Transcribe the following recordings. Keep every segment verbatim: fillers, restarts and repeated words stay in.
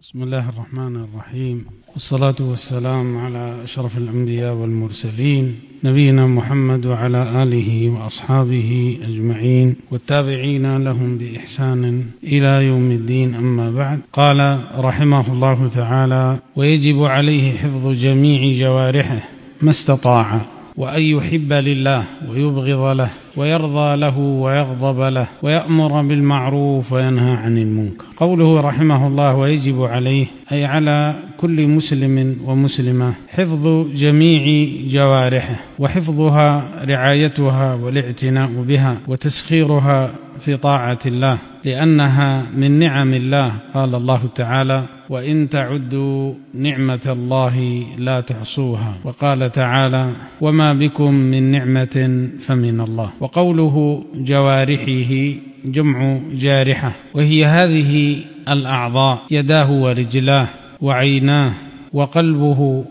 بسم الله الرحمن الرحيم، والصلاة والسلام على أشرف الأنبياء والمرسلين نبينا محمد وعلى آله وأصحابه أجمعين والتابعين لهم بإحسان إلى يوم الدين، أما بعد. قال رحمه الله تعالى: ويجب عليه حفظ جميع جوارحه ما استطاع، وأن يحب لله ويبغض له، ويرضى له ويغضب له، ويأمر بالمعروف وينهى عن المنكر. قوله رحمه الله ويجب عليه، أي على كل مسلم ومسلمة حفظ جميع جوارحه، وحفظها رعايتها والاعتناء بها وتسخيرها في طاعة الله، لأنها من نعم الله. قال الله تعالى: وإن تعدوا نعمة الله لا تحصوها. وقال تعالى: وما بكم من نعمة فمن الله. وقوله جوارحه جمع جارحة، وهي هذه الأعضاء: يداه ورجلاه وعيناه وقلبه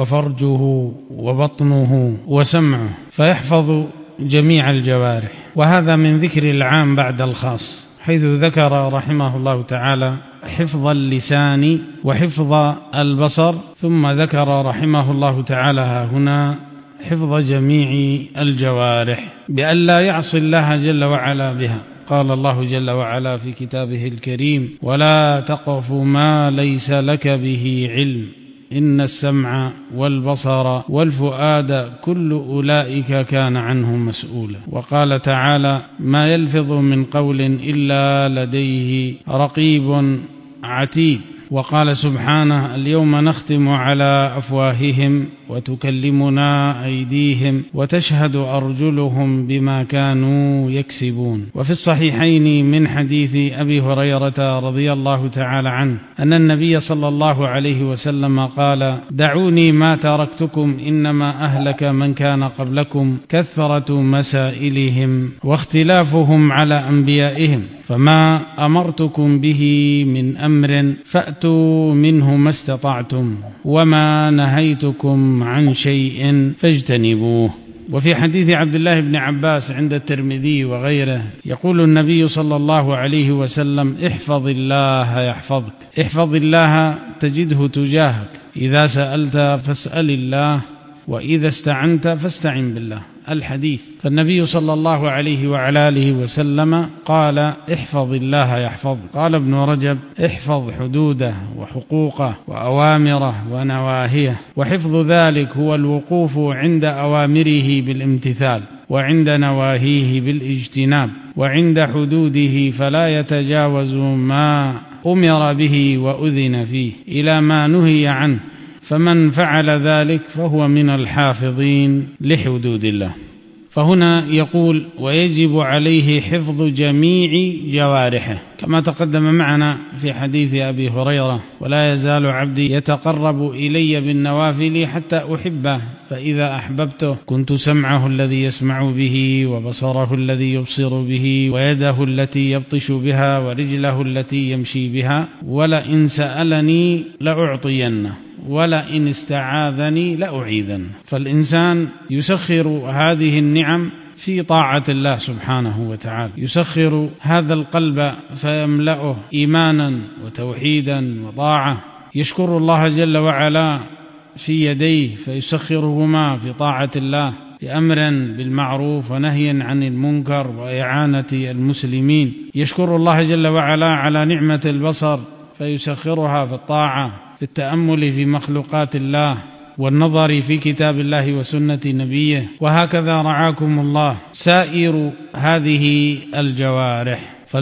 وفرجه وبطنه وسمعه، فيحفظ جميع الجوارح. وهذا من ذكر العام بعد الخاص، حيث ذكر رحمه الله تعالى حفظ اللسان وحفظ البصر، ثم ذكر رحمه الله تعالى هنا حفظ جميع الجوارح بأن لا يعصي الله جل وعلا بها. قال الله جل وعلا في كتابه الكريم: ولا تقف ما ليس لك به علم إن السمع والبصر والفؤاد كل أولئك كان عنه مسؤولا. وقال تعالى: ما يلفظ من قول إلا لديه رقيب عتيد. وقال سبحانه: اليوم نختم على أفواههم وتكلمنا أيديهم وتشهد أرجلهم بما كانوا يكسبون. وفي الصحيحين من حديث أبي هريرة رضي الله تعالى عنه أن النبي صلى الله عليه وسلم قال: دعوني ما تركتكم إنما أهلك من كان قبلكم كثرة مسائلهم واختلافهم على أنبيائهم، فما أمرتكم به من أمر فأتوا منه ما استطعتم، وما نهيتكم عن شيء فاجتنبوه. وفي حديث عبد الله بن عباس عند الترمذي وغيره يقول النبي صلى الله عليه وسلم: احفظ الله يحفظك، احفظ الله تجده تجاهك، إذا سألت فاسأل الله، وإذا استعنت فاستعن بالله. الحديث. فالنبي صلى الله عليه وعلى آله وسلم قال: احفظ الله يحفظك. قال ابن رجب: احفظ حدوده وحقوقه وأوامره ونواهيه، وحفظ ذلك هو الوقوف عند أوامره بالامتثال، وعند نواهيه بالاجتناب، وعند حدوده فلا يتجاوز ما أمر به وأذن فيه إلى ما نهي عنه، فمن فعل ذلك فهو من الحافظين لحدود الله. فهنا يقول: ويجب عليه حفظ جميع جوارحه، كما تقدم معنا في حديث أبي هريرة: ولا يزال عبدي يتقرب إلي بالنوافل حتى أحبه، فإذا أحببته كنت سمعه الذي يسمع به، وبصره الذي يبصر به، ويده التي يبطش بها، ورجله التي يمشي بها، ولئن سألني لأعطينه، ولئن استعاذني لأعيذنه. فالإنسان يسخر هذه النعم في طاعة الله سبحانه وتعالى، يسخر هذا القلب فيملأه إيمانا وتوحيدا وطاعة، يشكر الله جل وعلا في يديه فيسخرهما في طاعة الله بأمر بالمعروف ونهي عن المنكر وإعانة المسلمين، يشكر الله جل وعلا على نعمة البصر فيسخرها في الطاعة، في التأمل في مخلوقات الله والنظر في كتاب الله وسنة نبيه. وهكذا رعاكم الله سائر هذه الجوارح.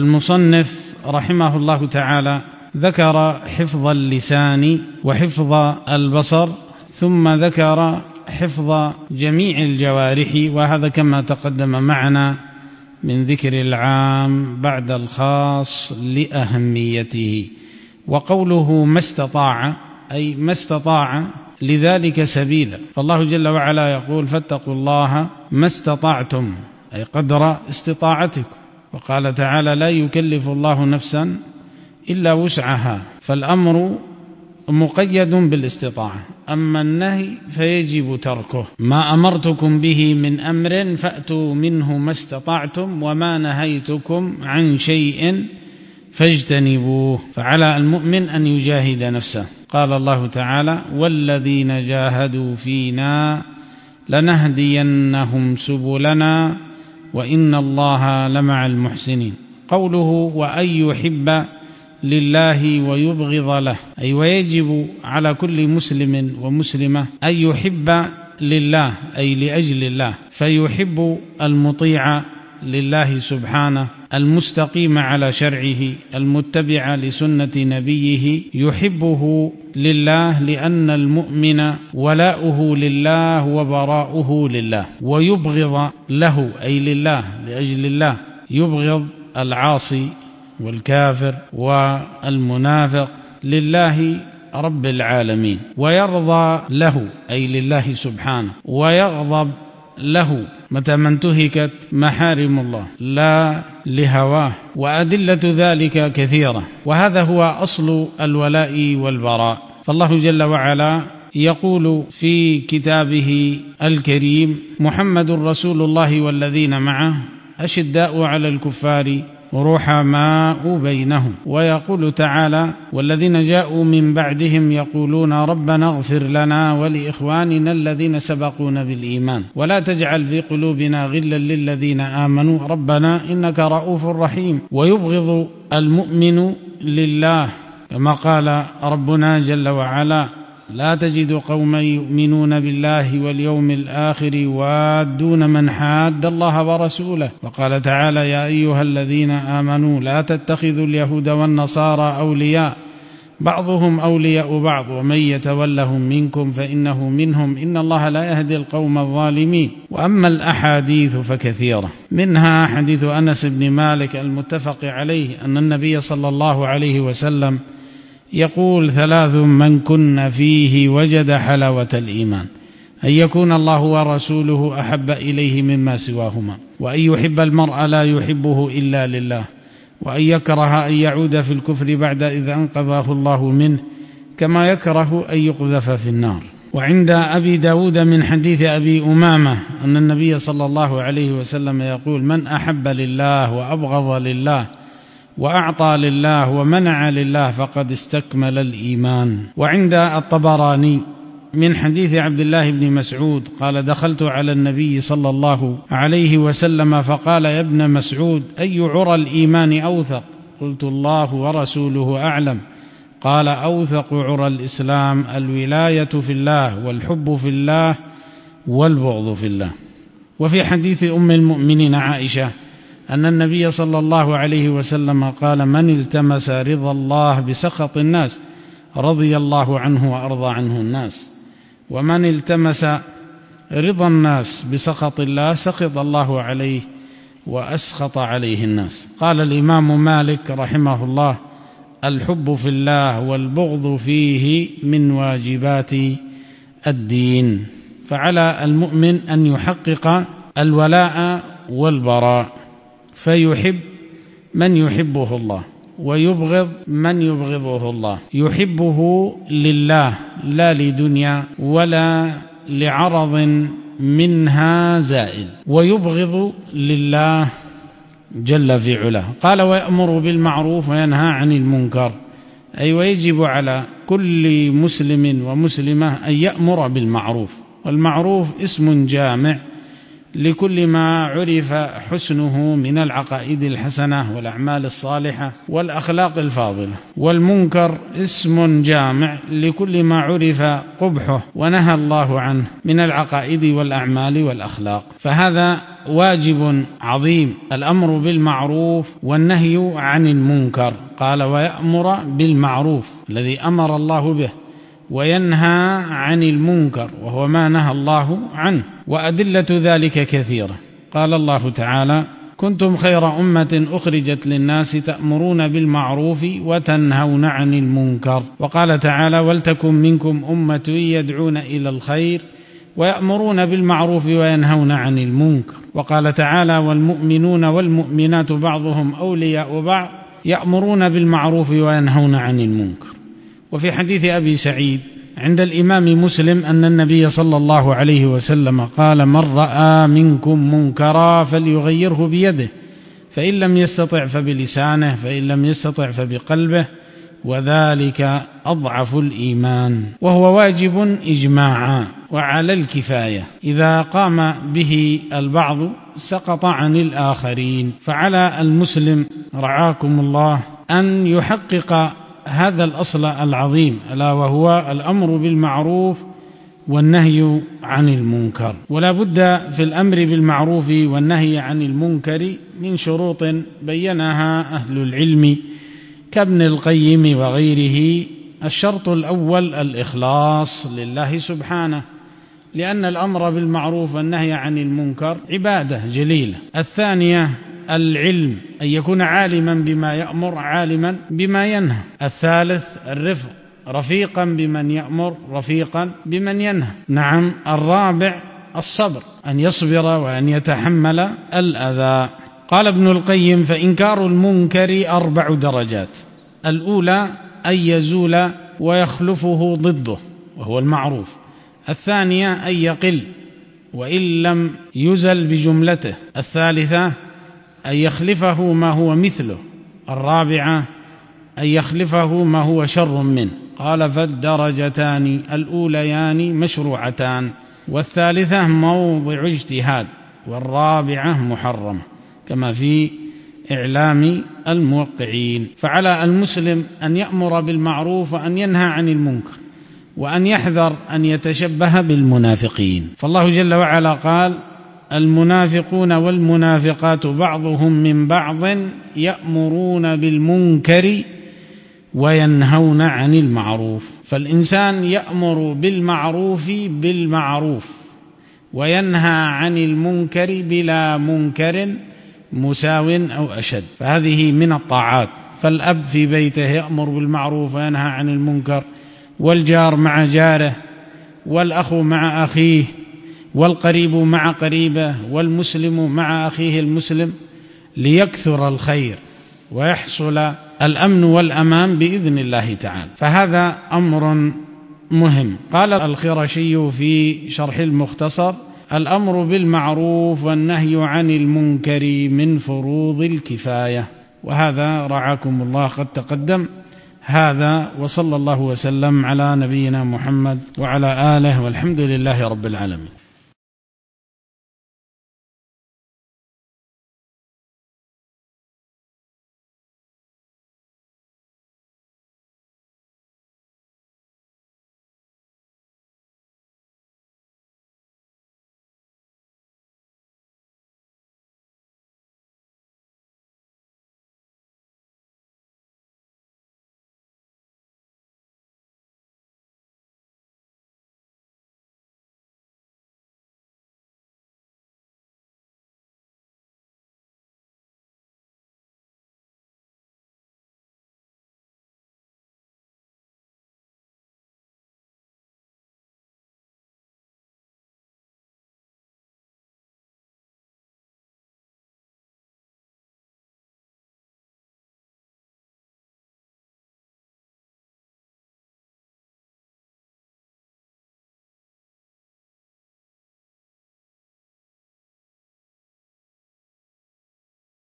فالمصنف رحمه الله تعالى ذكر حفظ اللسان وحفظ البصر، ثم ذكر حفظ جميع الجوارح، وهذا كما تقدم معنا من ذكر العام بعد الخاص لأهميته. وقوله ما استطاع، أي ما استطاع لذلك سبيلا. فالله جل وعلا يقول: فاتقوا الله ما استطعتم، أي قدر استطاعتكم. وقال تعالى: لا يكلف الله نفسا إلا وسعها. فالأمر مقيد بالاستطاعة، أما النهي فيجب تركه. ما أمرتكم به من أمر فأتوا منه ما استطعتم، وما نهيتكم عن شيء فاجتنبوه. فعلى المؤمن أن يجاهد نفسه. قال الله تعالى: والذين جاهدوا فينا لنهدينهم سبلنا وإن الله لمع المحسنين. قوله وأن يحب لله ويبغض له، أي ويجب على كل مسلم ومسلمة أن يحب لله، أي لأجل الله، فيحب المطيع لله سبحانه المستقيم على شرعه المتبع لسنة نبيه، يحبه لله لأن المؤمن ولاؤه لله وبراؤه لله. ويبغض له، أي لله لأجل الله، يبغض العاصي والكافر والمنافق لله رب العالمين. ويرضى له، أي لله سبحانه، ويغضب له متى ما انتهكت محارم الله لا لهواه. وأدلة ذلك كثيرة، وهذا هو أصل الولاء والبراء. فالله جل وعلا يقول في كتابه الكريم: محمد رسول الله والذين معه أشداء على الكفار رحماء بينهم. ويقول تعالى: والذين جاءوا من بعدهم يقولون ربنا اغفر لنا ولإخواننا الذين سبقونا بالإيمان ولا تجعل في قلوبنا غلا للذين آمنوا ربنا إنك رؤوف رحيم. ويبغض المؤمن لله كما قال ربنا جل وعلا: لا تجد قوما يؤمنون بالله واليوم الآخر يوادون من حاد الله ورسوله. وقال تعالى: يا أيها الذين آمنوا لا تتخذوا اليهود والنصارى أولياء بعضهم أولياء بعض ومن يتولهم منكم فإنه منهم إن الله لا يهدي القوم الظالمين. وأما الأحاديث فكثيرة، منها حديث أنس بن مالك المتفق عليه أن النبي صلى الله عليه وسلم يقول: ثلاث من كن فيه وجد حلاوة الإيمان: أن يكون الله ورسوله أحب إليه مما سواهما، وأن يحب المرء لا يحبه إلا لله، وأن يكره أن يعود في الكفر بعد إذا أنقذه الله منه، كما يكره أن يقذف في النار. وعند أبي داود من حديث أبي أمامة أن النبي صلى الله عليه وسلم يقول: من أحب لله وأبغض لله وأعطى لله ومنع لله فقد استكمل الإيمان. وعند الطبراني من حديث عبد الله بن مسعود قال: دخلت على النبي صلى الله عليه وسلم فقال: يا ابن مسعود أي عرى الإيمان أوثق؟ قلت: الله ورسوله أعلم. قال: أوثق عرى الإسلام الولاية في الله والحب في الله والبغض في الله. وفي حديث أم المؤمنين عائشة أن النبي صلى الله عليه وسلم قال: من التمس رضا الله بسخط الناس رضي الله عنه وأرضى عنه الناس، ومن التمس رضا الناس بسخط الله سخط الله عليه وأسخط عليه الناس. قال الإمام مالك رحمه الله: الحب في الله والبغض فيه من واجبات الدين. فعلى المؤمن أن يحقق الولاء والبراء، فيحب من يحبه الله ويبغض من يبغضه الله، يحبه لله لا لدنيا ولا لعرض منها زائل، ويبغض لله جل في علاه. قال: ويأمر بالمعروف وينهى عن المنكر، أي ويجب على كل مسلم ومسلمة أن يأمر بالمعروف. والمعروف اسم جامع لكل ما عرف حسنه من العقائد الحسنة والأعمال الصالحة والأخلاق الفاضلة. والمنكر اسم جامع لكل ما عرف قبحه ونهى الله عنه من العقائد والأعمال والأخلاق. فهذا واجب عظيم، الأمر بالمعروف والنهي عن المنكر. قال: ويأمر بالمعروف الذي أمر الله به، وينهى عن المنكر وهو ما نهى الله عنه. وأدلة ذلك كثيرة. قال الله تعالى: كنتم خير أمة أخرجت للناس تأمرون بالمعروف وتنهون عن المنكر. وقال تعالى: ولتكن منكم أمة يدعون إلى الخير ويأمرون بالمعروف وينهون عن المنكر. وقال تعالى: والمؤمنون والمؤمنات بعضهم أولياء بعض يأمرون بالمعروف وينهون عن المنكر. وفي حديث أبي سعيد عند الإمام مسلم أن النبي صلى الله عليه وسلم قال: من رأى منكم منكرا فليغيره بيده فإن لم يستطع فبلسانه، فإن لم يستطع فبقلبه، وذلك أضعف الإيمان، وهو واجب إجماعا وعلى الكفاية. إذا قام به البعض سقط عن الآخرين، فعلى المسلم رعاكم الله أن يحقق هذا الأصل العظيم، ألا وهو الأمر بالمعروف والنهي عن المنكر. ولا بد في الأمر بالمعروف والنهي عن المنكر من شروط بينها أهل العلم كابن القيم وغيره. الشرط الأول الإخلاص لله سبحانه، لأن الأمر بالمعروف والنهي عن المنكر عبادة جليلة. الثانية العلم، أن يكون عالما بما يأمر عالما بما ينهى. الثالث الرفق، رفيقا بمن يأمر رفيقا بمن ينهى. نعم. الرابع الصبر، أن يصبر وأن يتحمل الأذى. قال ابن القيم: فإنكار المنكر أربع درجات. الأولى أن يزول ويخلفه ضده وهو المعروف. الثانية أن يقل وإن لم يزل بجملته. الثالثة أن يخلفه ما هو مثله. الرابعة أن يخلفه ما هو شر منه. قال: فالدرجتان الأوليان مشروعتان، والثالثة موضع اجتهاد، والرابعة محرمة، كما في إعلام الموقعين. فعلى المسلم أن يأمر بالمعروف وأن ينهى عن المنكر، وأن يحذر أن يتشبه بالمنافقين. فالله جل وعلا قال: المنافقون والمنافقات بعضهم من بعض يأمرون بالمنكر وينهون عن المعروف. فالإنسان يأمر بالمعروف بالمعروف وينهى عن المنكر بلا منكر مساو أو أشد، فهذه من الطاعات. فالأب في بيته يأمر بالمعروف وينهى عن المنكر، والجار مع جاره، والأخ مع أخيه، والقريب مع قريبه، والمسلم مع أخيه المسلم، ليكثر الخير ويحصل الأمن والأمان بإذن الله تعالى. فهذا أمر مهم. قال الخرشي في شرح المختصر: الأمر بالمعروف والنهي عن المنكر من فروض الكفاية. وهذا رعاكم الله قد تقدم. هذا، وصلى الله وسلم على نبينا محمد وعلى آله، والحمد لله رب العالمين.